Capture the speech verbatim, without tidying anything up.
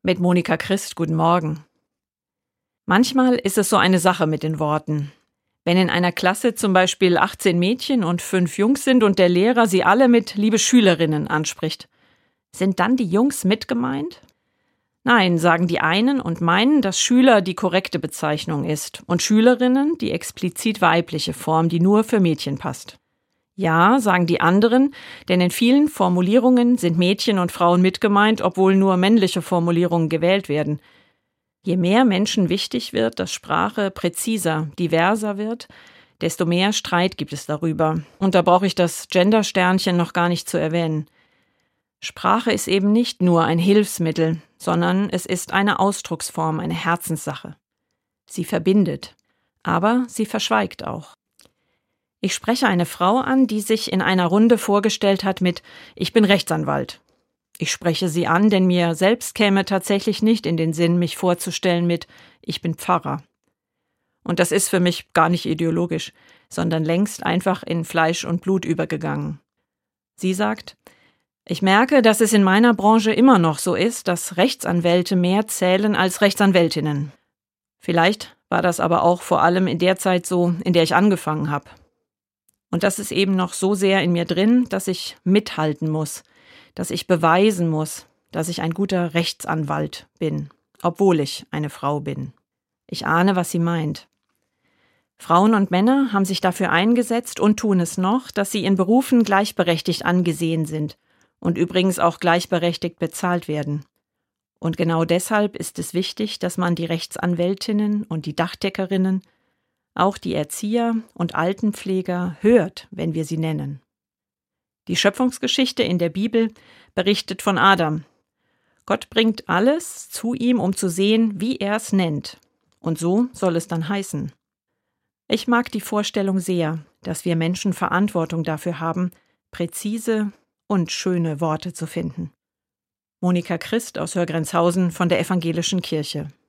Mit Monika Christ, guten Morgen. Manchmal ist es so eine Sache mit den Worten. Wenn in einer Klasse zum Beispiel achtzehn Mädchen und fünf Jungs sind und der Lehrer sie alle mit liebe Schülerinnen anspricht, sind dann die Jungs mit gemeint? Nein, sagen die einen und meinen, dass Schüler die korrekte Bezeichnung ist und Schülerinnen die explizit weibliche Form, die nur für Mädchen passt. Ja, sagen die anderen, denn in vielen Formulierungen sind Mädchen und Frauen mitgemeint, obwohl nur männliche Formulierungen gewählt werden. Je mehr Menschen wichtig wird, dass Sprache präziser, diverser wird, desto mehr Streit gibt es darüber. Und da brauche ich das Gender-Sternchen noch gar nicht zu erwähnen. Sprache ist eben nicht nur ein Hilfsmittel, sondern es ist eine Ausdrucksform, eine Herzenssache. Sie verbindet, aber sie verschweigt auch. Ich spreche eine Frau an, die sich in einer Runde vorgestellt hat mit „Ich bin Rechtsanwalt". Ich spreche sie an, denn mir selbst käme tatsächlich nicht in den Sinn, mich vorzustellen mit „Ich bin Pfarrer". Und das ist für mich gar nicht ideologisch, sondern längst einfach in Fleisch und Blut übergegangen. Sie sagt: Ich merke, dass es in meiner Branche immer noch so ist, dass Rechtsanwälte mehr zählen als Rechtsanwältinnen. Vielleicht war das aber auch vor allem in der Zeit so, in der ich angefangen habe. Und das ist eben noch so sehr in mir drin, dass ich mithalten muss, dass ich beweisen muss, dass ich ein guter Rechtsanwalt bin, obwohl ich eine Frau bin. Ich ahne, was sie meint. Frauen und Männer haben sich dafür eingesetzt und tun es noch, dass sie in Berufen gleichberechtigt angesehen sind und übrigens auch gleichberechtigt bezahlt werden. Und genau deshalb ist es wichtig, dass man die Rechtsanwältinnen und die Dachdeckerinnen, auch die Erzieher und Altenpfleger hört, wenn wir sie nennen. Die Schöpfungsgeschichte in der Bibel berichtet von Adam. Gott bringt alles zu ihm, um zu sehen, wie er es nennt. Und so soll es dann heißen. Ich mag die Vorstellung sehr, dass wir Menschen Verantwortung dafür haben, präzise und schöne Worte zu finden. Monika Christ aus Hörgrenzhausen von der Evangelischen Kirche.